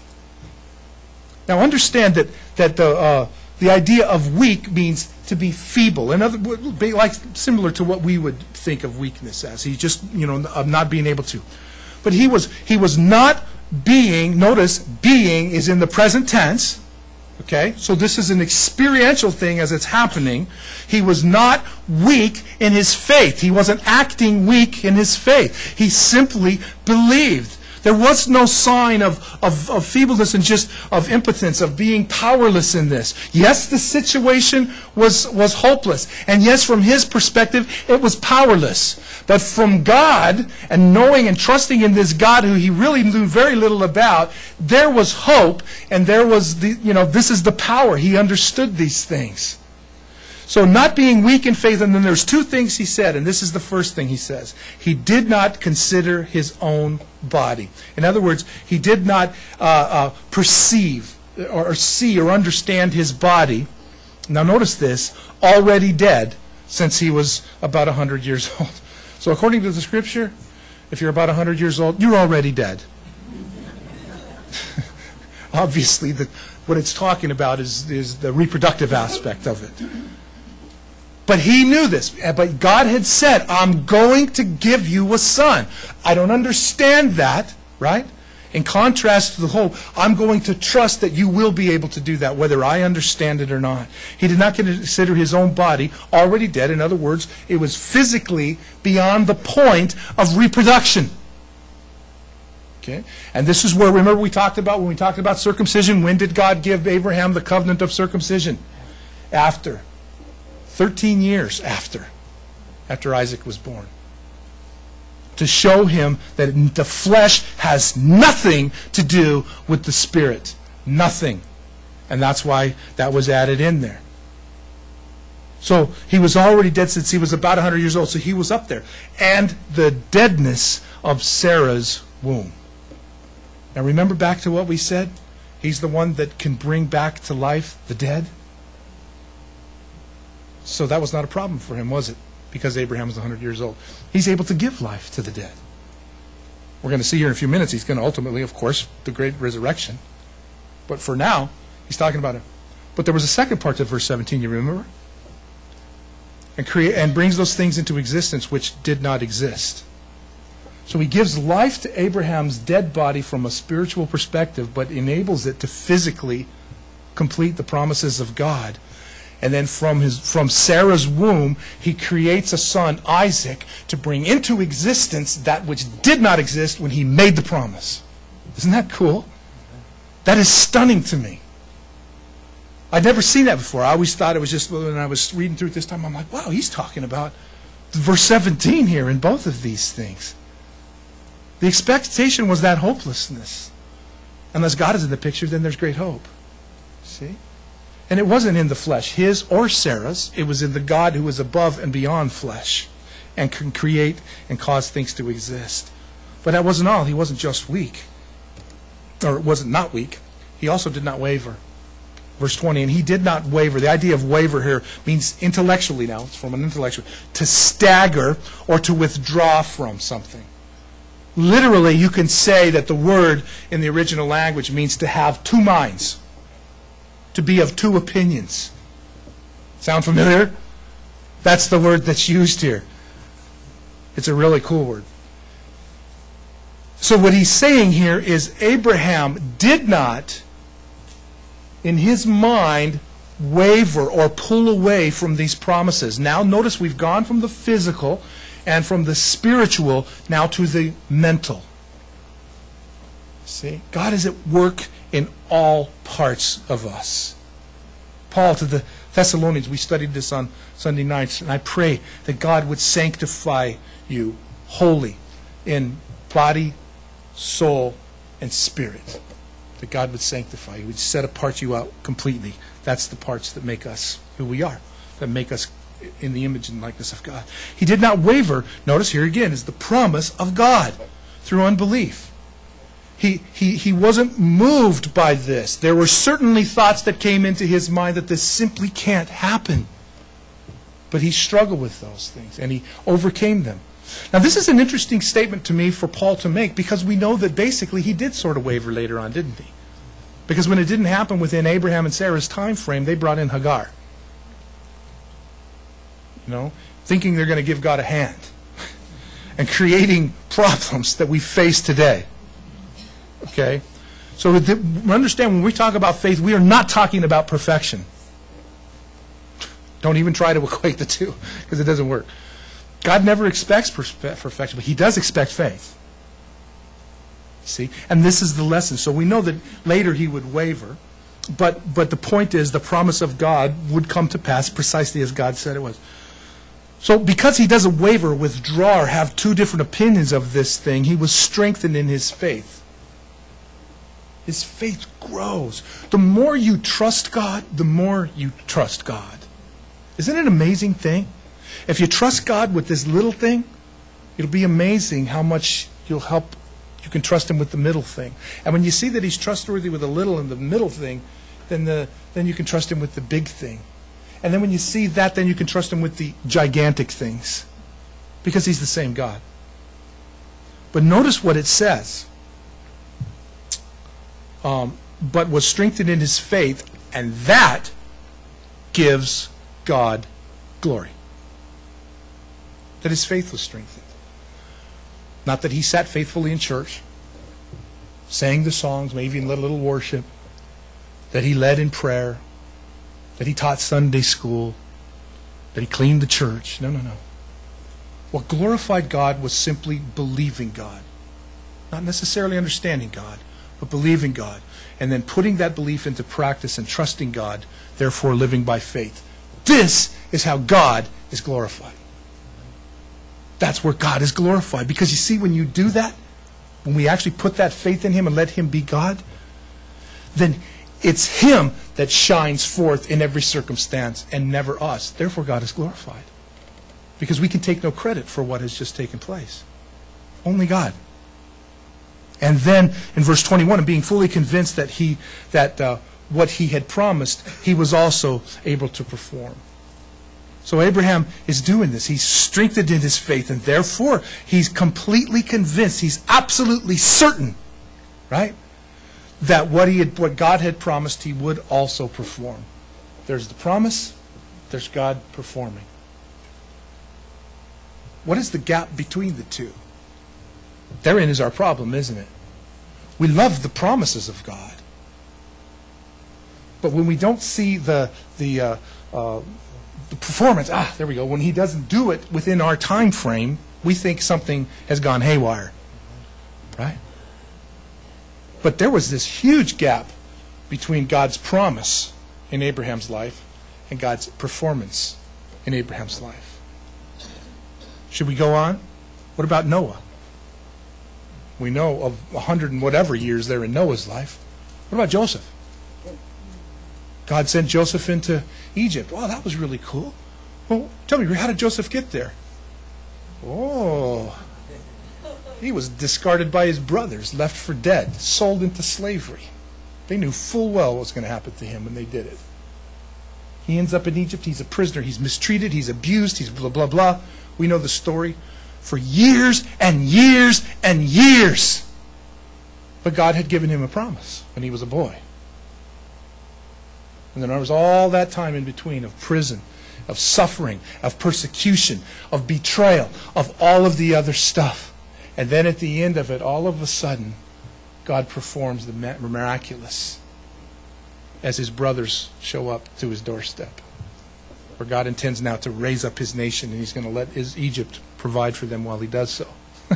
Now, understand that, that the, uh, the idea of weak means to be feeble, and other, be like similar to what we would think of weakness as. He's just, you know, of not being able to. But he was he was not being, notice, being is in the present tense. Okay? So this is an experiential thing as it's happening. He was not weak in his faith. He wasn't acting weak in his faith. He simply believed. There was no sign of, of, of feebleness and just of impotence, of being powerless in this. Yes, the situation was, was hopeless. And yes, from his perspective, it was powerless. But from God, and knowing and trusting in this God who he really knew very little about, there was hope, and there was the, you know, this is the power. He understood these things. So not being weak in faith, and then there's two things he said, and this is the first thing he says. He did not consider his own body. In other words, he did not uh, uh, perceive or, or see or understand his body. Now notice this, already dead since he was about one hundred years old. So according to the scripture, if you're about one hundred years old, you're already dead. Obviously, the, what it's talking about is, is the reproductive aspect of it. But he knew this. But God had said, I'm going to give you a son. I don't understand that, right? In contrast to the whole, I'm going to trust that you will be able to do that, whether I understand it or not. He did not consider his own body already dead. In other words, it was physically beyond the point of reproduction. Okay? And this is where, remember we talked about, when we talked about circumcision, when did God give Abraham the covenant of circumcision? After. thirteen years after, after Isaac was born. To show him that the flesh has nothing to do with the spirit. Nothing. And that's why that was added in there. So he was already dead since he was about one hundred years old, so he was up there. And the deadness of Sarah's womb. Now remember back to what we said? He's the one that can bring back to life the dead. So that was not a problem for him, was it? Because Abraham was one hundred years old. He's able to give life to the dead. We're going to see here in a few minutes, he's going to ultimately, of course, the great resurrection. But for now, he's talking about it. But there was a second part to verse seventeen, you remember? And, create, and brings those things into existence which did not exist. So he gives life to Abraham's dead body from a spiritual perspective, but enables it to physically complete the promises of God. And then from his from Sarah's womb, he creates a son, Isaac, to bring into existence that which did not exist when he made the promise. Isn't that cool? That is stunning to me. I'd never seen that before. I always thought it was just, when I was reading through it this time, I'm like, wow, he's talking about verse seventeen here in both of these things. The expectation was that hopelessness. Unless God is in the picture, then there's great hope. See? And it wasn't in the flesh, his or Sarah's. It was in the God who is above and beyond flesh and can create and cause things to exist. But that wasn't all. He wasn't just weak. Or it wasn't not weak. He also did not waver. Verse twenty, and he did not waver. The idea of waver here means intellectually now. It's from an intellectual. To stagger or to withdraw from something. Literally, you can say that the word in the original language means to have two minds. To be of two opinions. Sound familiar? That's the word that's used here. It's a really cool word. So what he's saying here is Abraham did not, in his mind, waver or pull away from these promises. Now notice we've gone from the physical and from the spiritual now to the mental. See? God is at work in all parts of us. Paul to the Thessalonians, we studied this on Sunday nights, and I pray that God would sanctify you wholly in body, soul, and spirit. That God would sanctify you, would set apart you out completely. That's the parts that make us who we are, that make us in the image and likeness of God. He did not waver. Notice here again is the promise of God through unbelief. He, he, he wasn't moved by this. There were certainly thoughts that came into his mind that this simply can't happen. But he struggled with those things, and he overcame them. Now, this is an interesting statement to me for Paul to make, because we know that basically he did sort of waver later on, didn't he? Because when it didn't happen within Abraham and Sarah's time frame, they brought in Hagar. You know, thinking they're going to give God a hand. And creating problems that we face today. Okay? So understand, when we talk about faith, we are not talking about perfection. Don't even try to equate the two, because it doesn't work. God never expects perfection, but he does expect faith. See? And this is the lesson. So we know that later he would waver, but, but the point is the promise of God would come to pass precisely as God said it was. So because he doesn't waver, withdraw, or have two different opinions of this thing, he was strengthened in his faith. His faith grows. The more you trust God, the more you trust God. Isn't it an amazing thing? If you trust God with this little thing, it'll be amazing how much you'll help. You can trust him with the middle thing. And when you see that he's trustworthy with the little and the middle thing, then, the, then you can trust him with the big thing. And then when you see that, then you can trust him with the gigantic things. Because he's the same God. But notice what it says. Um, but was strengthened in his faith, and that gives God glory. That his faith was strengthened. Not that he sat faithfully in church, sang the songs, maybe even led a little worship, that he led in prayer, that he taught Sunday school, that he cleaned the church. No, no, no. What glorified God was simply believing God. Not necessarily understanding God, but believing God. And then putting that belief into practice and trusting God, therefore living by faith. This is how God is glorified. That's where God is glorified. Because you see, when you do that, when we actually put that faith in him and let him be God, then it's him that shines forth in every circumstance and never us. Therefore, God is glorified. Because we can take no credit for what has just taken place. Only God. And then in verse twenty-one, and being fully convinced that he that uh, what he had promised, he was also able to perform. So Abraham is doing this. He's strengthened in his faith, and therefore he's completely convinced, he's absolutely certain, right, that what he had, what God had promised, he would also perform. There's the promise, there's God performing. What is the gap between the two? Therein is our problem, isn't it? We love the promises of God, but when we don't see the the, uh, uh, the performance, ah, there we go. When He doesn't do it within our time frame, we think something has gone haywire, right? But there was this huge gap between God's promise in Abraham's life and God's performance in Abraham's life. Should we go on? What about Noah? We know of a hundred and whatever years there in Noah's life. What about Joseph? God sent Joseph into Egypt. Oh, that was really cool. Well, tell me, how did Joseph get there? Oh, he was discarded by his brothers, left for dead, sold into slavery. They knew full well what was going to happen to him when they did it. He ends up in Egypt. He's a prisoner. He's mistreated. He's abused. He's blah, blah, blah. We know the story. For years and years and years. But God had given him a promise when he was a boy. And then there was all that time in between of prison, of suffering, of persecution, of betrayal, of all of the other stuff. And then at the end of it, all of a sudden, God performs the miraculous as his brothers show up to his doorstep. Where God intends now to raise up his nation, and he's going to let his Egypt provide for them while he does so.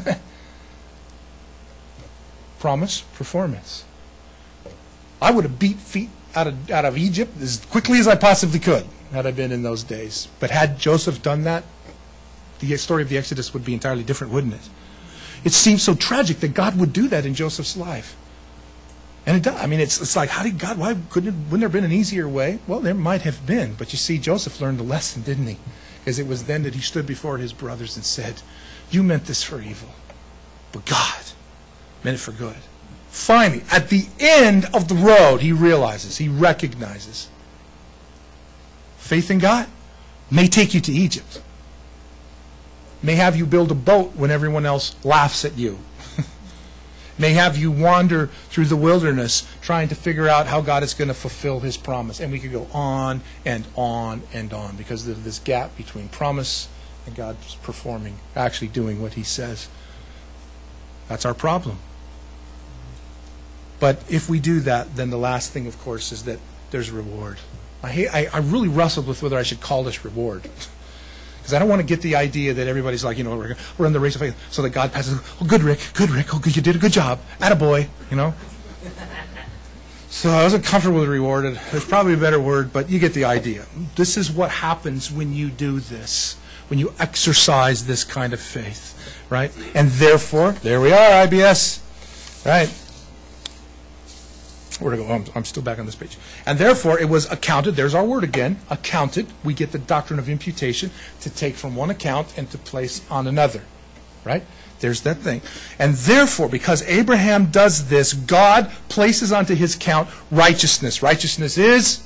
Promise, performance. I would have beat feet out of, out of Egypt as quickly as I possibly could had I been in those days. But had Joseph done that, the story of the Exodus would be entirely different, wouldn't it? It seems so tragic that God would do that in Joseph's life. And it does. I mean, it's it's like, how did God, why couldn't it, wouldn't there have been an easier way? Well, there might have been. But you see, Joseph learned a lesson, didn't he? Because it was then that he stood before his brothers and said, you meant this for evil, but God meant it for good. Finally, at the end of the road, he realizes, he recognizes, faith in God may take you to Egypt. May have you build a boat when everyone else laughs at you. May have you wander through the wilderness trying to figure out how God is going to fulfill his promise. And we could go on and on and on because of this gap between promise and God's performing, actually doing what he says. That's our problem. But if we do that, then the last thing, of course, is that there's reward. I, hate, I, I really wrestled with whether I should call this reward. Because I don't want to get the idea that everybody's like, you know, we're, we're in the race of faith, so that God passes, oh, good, Rick, good, Rick, oh, good, you did a good job, attaboy, you know. So I wasn't comfortable with rewarded. There's probably a better word, but you get the idea. This is what happens when you do this, when you exercise this kind of faith, right? And therefore, there we are, I B S, right? Where to go? Oh, I'm, I'm still back on this page. And therefore, it was accounted. There's our word again. Accounted. We get the doctrine of imputation to take from one account and to place on another. Right? There's that thing. And therefore, because Abraham does this, God places onto his account righteousness. Righteousness is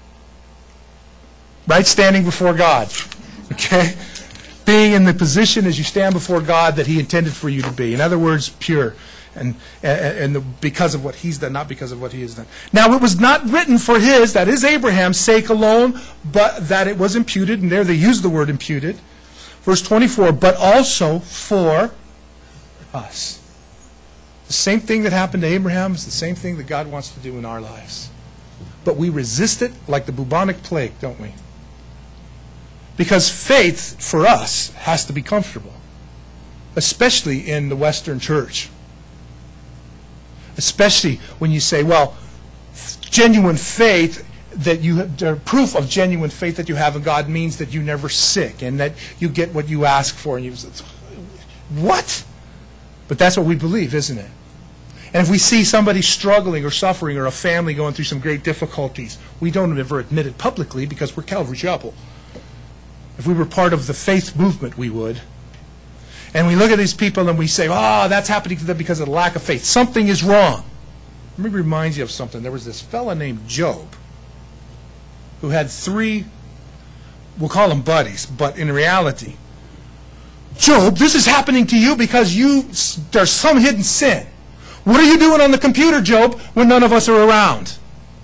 right standing before God. Okay? Being in the position as you stand before God that he intended for you to be. In other words, pure. And, and, and the, because of what he's done, not because of what he has done. Now, it was not written for his, that is Abraham's sake alone, but that it was imputed, and there they use the word imputed. Verse twenty-four, but also for us. The same thing that happened to Abraham is the same thing that God wants to do in our lives. But we resist it like the bubonic plague, don't we? Because faith, for us, has to be comfortable. Especially in the Western church. Especially when you say, well, genuine faith, that you have, proof of genuine faith that you have in God means that you're never sick and that you get what you ask for. And you say, what? But that's what we believe, isn't it? And if we see somebody struggling or suffering or a family going through some great difficulties, we don't ever admit it publicly because we're Calvary Chapel. If we were part of the faith movement, we would. And we look at these people and we say, oh, that's happening to them because of the lack of faith. Something is wrong. Let me remind you of something. There was this fella named Job who had three, we'll call them buddies, but in reality, Job, this is happening to you because you there's some hidden sin. What are you doing on the computer, Job, when none of us are around?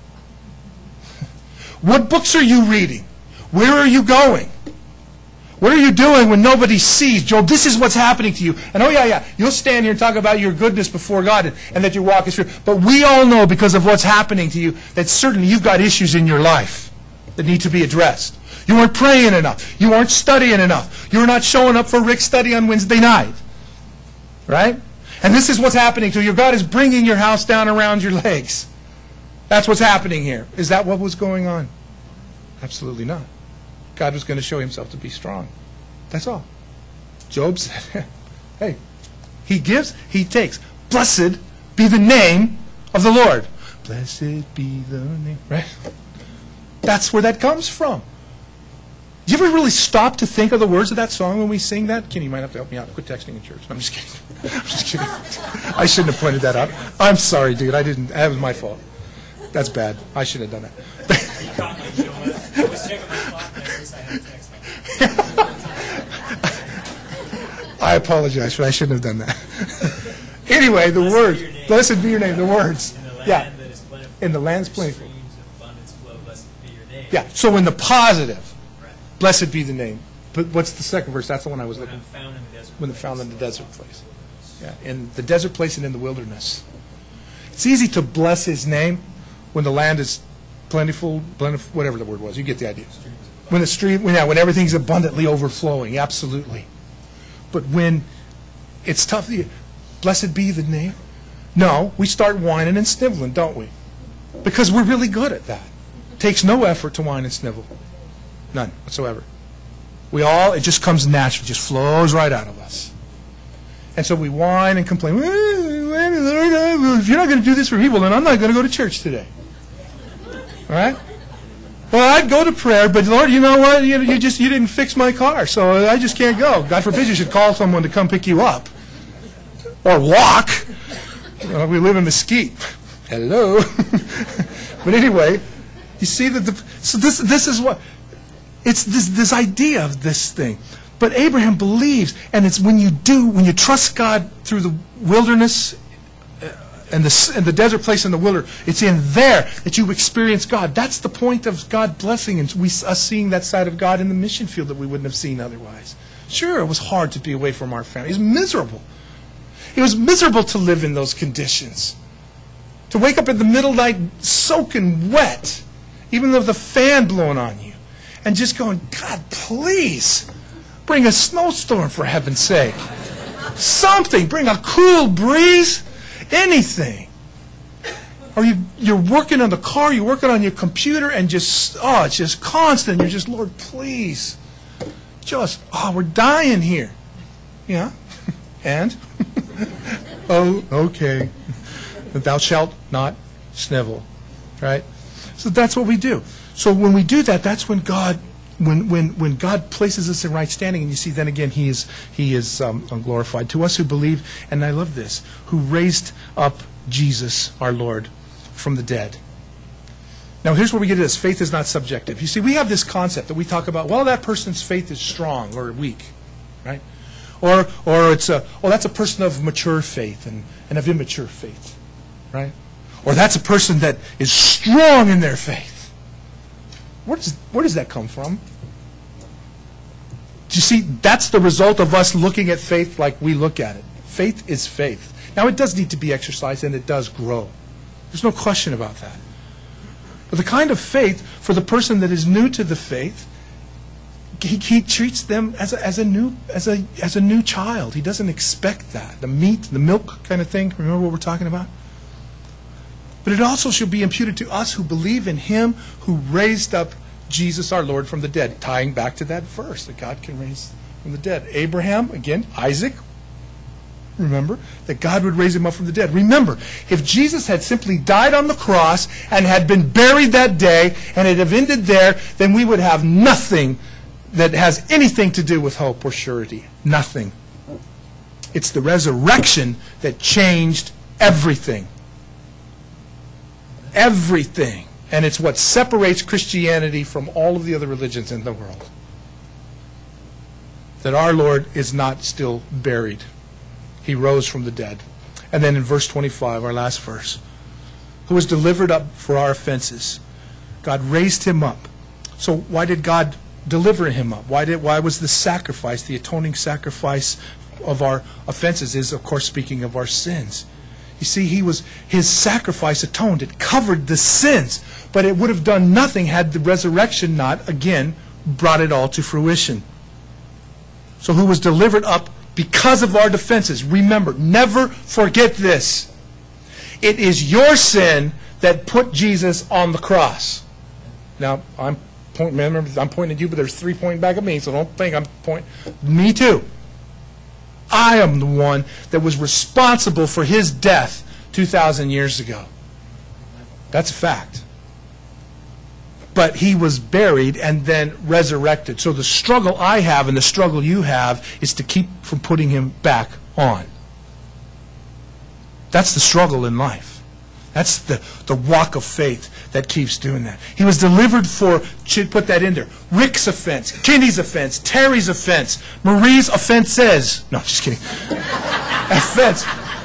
What books are you reading? Where are you going? What are you doing when nobody sees? Job, this is what's happening to you. And oh yeah, yeah, you'll stand here and talk about your goodness before God and, and that your walk is true. But we all know because of what's happening to you that certainly you've got issues in your life that need to be addressed. You weren't praying enough. You weren't studying enough. You were not showing up for Rick's study on Wednesday night. Right? And this is what's happening to you. God is bringing your house down around your legs. That's what's happening here. Is that what was going on? Absolutely not. God was going to show himself to be strong. That's all. Job said, hey, he gives, he takes. Blessed be the name of the Lord. Blessed be the name. Right? That's where that comes from. Do you ever really stop to think of the words of that song when we sing that? Kenny, you might have to help me out. Quit texting in church. I'm just kidding. I'm just kidding. I shouldn't have pointed that out. I'm sorry, dude. I didn't. That was my fault. That's bad. I shouldn't have done that. I apologize, but I shouldn't have done that. Anyway, the words. Blessed be your name. The words. Yeah. In the land's plentiful. Yeah. So in the positive, blessed be the name. But what's the second verse? That's the one I was looking for. When they're found in the desert place. Yeah. In the desert place and in the wilderness. It's easy to bless his name when the land is plentiful, plentiful, whatever the word was. You get the idea. When the stream, when, yeah, when everything's abundantly overflowing, absolutely. But when it's tough, blessed be the name. No, we start whining and sniveling, don't we? Because we're really good at that. It takes no effort to whine and snivel. None whatsoever. We all, it just comes naturally, just flows right out of us. And so we whine and complain. Well, if you're not going to do this for people, then I'm not going to go to church today. All right? Well, I'd go to prayer, but Lord, you know what? You, you just you didn't fix my car, so I just can't go. God forbid you should call someone to come pick you up or walk. Well, we live in Mesquite. Hello. But anyway, you see that. The, so this this is what it's this this idea of this thing. But Abraham believes, and it's when you do, when you trust God through the wilderness and the, and the desert place in the wilderness, it's in there that you experience God. That's the point of God blessing and we us seeing that side of God in the mission field that we wouldn't have seen otherwise. Sure, it was hard to be away from our family. It was miserable. It was miserable to live in those conditions. To wake up in the middle of the night soaking wet, even though the fan blowing on you, and just going, God, please, bring a snowstorm for heaven's sake. Something, bring a cool breeze. Anything. Or you, you're working on the car, you're working on your computer, and just, oh, it's just constant. You're just, Lord, please. Just, oh, we're dying here. Yeah. And? Oh, okay. Thou shalt not snivel. Right? So that's what we do. So when we do that, that's when God When, when, when God places us in right standing, and you see, then again, He is, he is um, glorified. To us who believe, and I love this, who raised up Jesus, our Lord, from the dead. Now, here's where we get to this. Faith is not subjective. You see, we have this concept that we talk about, well, that person's faith is strong or weak, right? Or, or it's a, oh, that's a person of mature faith and, and of immature faith, right? Or that's a person that is strong in their faith. Where does, where does that come from? Do you see, that's the result of us looking at faith like we look at it. Faith is faith. Now, it does need to be exercised, and it does grow. There's no question about that. But the kind of faith for the person that is new to the faith, he, he treats them as a, as a new as a as a new child. He doesn't expect that. The meat, the milk kind of thing. Remember what we're talking about? But it also should be imputed to us who believe in Him who raised up Jesus our Lord from the dead, tying back to that verse that God can raise from the dead. Abraham, again, Isaac, remember, that God would raise him up from the dead. Remember, if Jesus had simply died on the cross and had been buried that day and it had ended there, then we would have nothing that has anything to do with hope or surety. Nothing. It's the resurrection that changed everything. Everything. And it's what separates Christianity from all of the other religions in the world. That our Lord is not still buried. He rose from the dead. And then in verse twenty-five, our last verse, who was delivered up for our offenses. God raised him up. So why did God deliver him up? Why did why was the sacrifice, the atoning sacrifice of our offenses is, of course, speaking of our sins. You see, he was his sacrifice atoned. It covered the sins. But it would have done nothing had the resurrection not, again, brought it all to fruition. So who was delivered up because of our defenses. Remember, never forget this. It is your sin that put Jesus on the cross. Now, I'm pointing, remember, I'm pointing at you, but there's three pointing back at me, so don't think I'm pointing. Me too. I am the one that was responsible for his death two thousand years ago. That's a fact. But he was buried and then resurrected. So the struggle I have and the struggle you have is to keep from putting him back on. That's the struggle in life. That's the, the walk of faith that keeps doing that. He was delivered for, should put that in there, Rick's offense, Kenny's offense, Terry's offense, Marie's offenses. No, just kidding. Offense.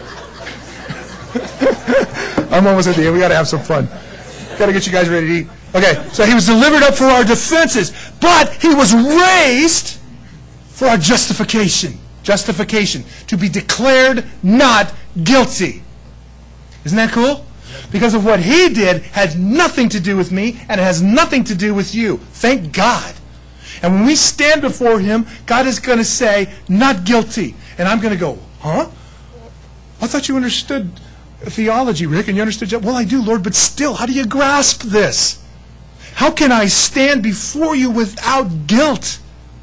I'm almost at the end. We got to have some fun. Got to get you guys ready to eat. Okay, so he was delivered up for our defenses, but he was raised for our justification. Justification. To be declared not guilty. Isn't that cool? Because of what he did has nothing to do with me, and it has nothing to do with you. Thank God. And when we stand before him, God is going to say, not guilty. And I'm going to go, huh? I thought you understood theology, Rick, and you understood, well, I do, Lord, but still, how do you grasp this? How can I stand before you without guilt?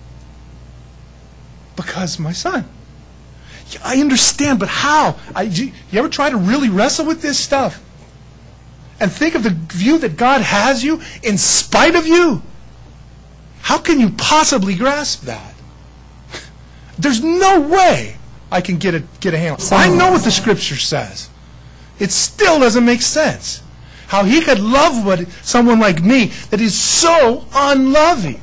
Because my son. I understand, but how? I, you ever try to really wrestle with this stuff? And think of the view that God has you in spite of you? How can you possibly grasp that? There's no way I can get a, get a handle. I know what the Scripture says. It still doesn't make sense. How he could love what, someone like me that is so unloving.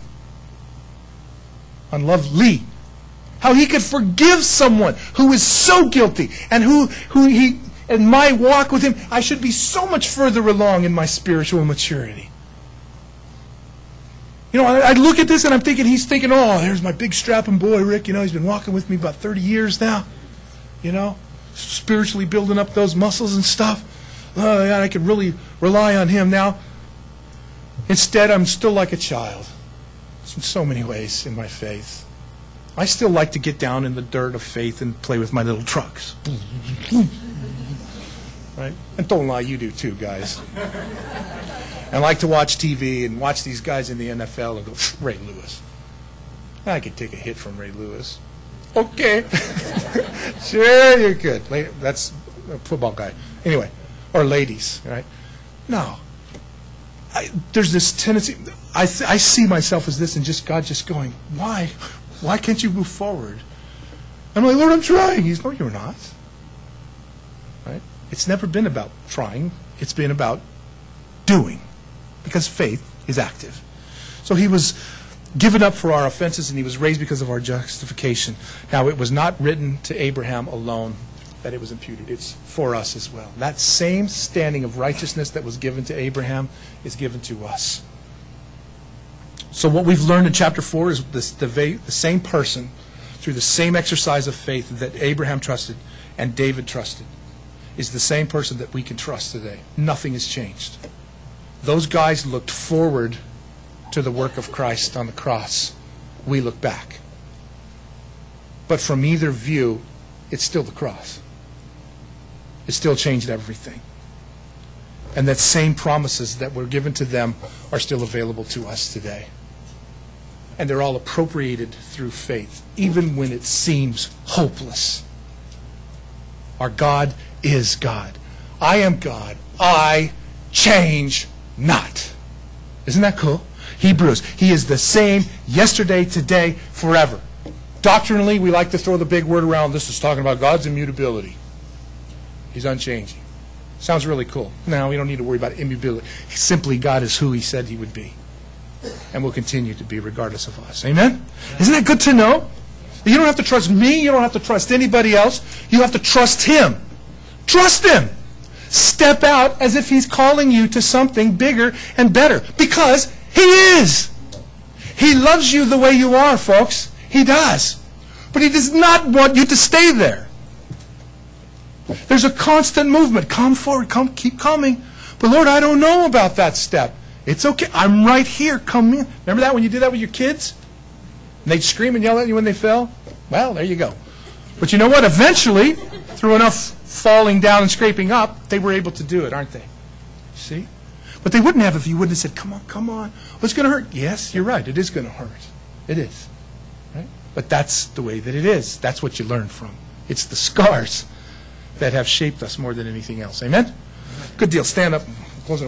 Unlovely. How he could forgive someone who is so guilty, and who, who he, in my walk with him, I should be so much further along in my spiritual maturity. You know, I, I look at this and I'm thinking, he's thinking, oh, there's my big strapping boy, Rick. You know, he's been walking with me about thirty years now. You know, spiritually building up those muscles and stuff. Oh, yeah, I can really rely on him now. Instead, I'm still like a child in so many ways in my faith. I still like to get down in the dirt of faith and play with my little trucks. Right? And don't lie, you do too, guys. And like to watch T V and watch these guys in the N F L and go, Ray Lewis. I could take a hit from Ray Lewis. Okay. Sure, you could. That's a football guy. Anyway. Or ladies, right? No. I, there's this tendency, I, th I see myself as this, and just God just going, why? Why can't you move forward? I'm like, Lord, I'm trying. He's, no, you're not. Right? It's never been about trying. It's been about doing. Because faith is active. So he was given up for our offenses, and he was raised because of our justification. Now, it was not written to Abraham alone that it was imputed. It's for us as well. That same standing of righteousness that was given to Abraham is given to us. So what we've learned in chapter four is this, the, the same person, through the same exercise of faith that Abraham trusted and David trusted, is the same person that we can trust today. Nothing has changed. Those guys looked forward to the work of Christ on the cross. We look back. But from either view, it's still the cross. It still changed everything. And that same promises that were given to them are still available to us today. And they're all appropriated through faith, even when it seems hopeless. Our God is God. I am God. I change not. Isn't that cool? Hebrews. He is the same yesterday, today, forever. Doctrinally, we like to throw the big word around. This is talking about God's immutability. He's unchanging. Sounds really cool. No, we don't need to worry about immutability. Simply, God is who He said He would be. And will continue to be regardless of us. Amen? Isn't that good to know? You don't have to trust me. You don't have to trust anybody else. You have to trust Him. Trust Him. Step out as if He's calling you to something bigger and better. Because He is. He loves you the way you are, folks. He does. But He does not want you to stay there. There's a constant movement. Come forward. Come, keep coming. But Lord, I don't know about that step. It's okay. I'm right here. Come in. Remember that when you did that with your kids? And they'd scream and yell at you when they fell? Well, there you go. But you know what? Eventually, through enough falling down and scraping up, they were able to do it, aren't they? See? But they wouldn't have if you wouldn't have said, come on, come on. Oh, it's going to hurt. Yes, you're right. It is going to hurt. It is. Right? But that's the way that it is. That's what you learn from. It's the scars that have shaped us more than anything else. Amen? Good deal. Stand up.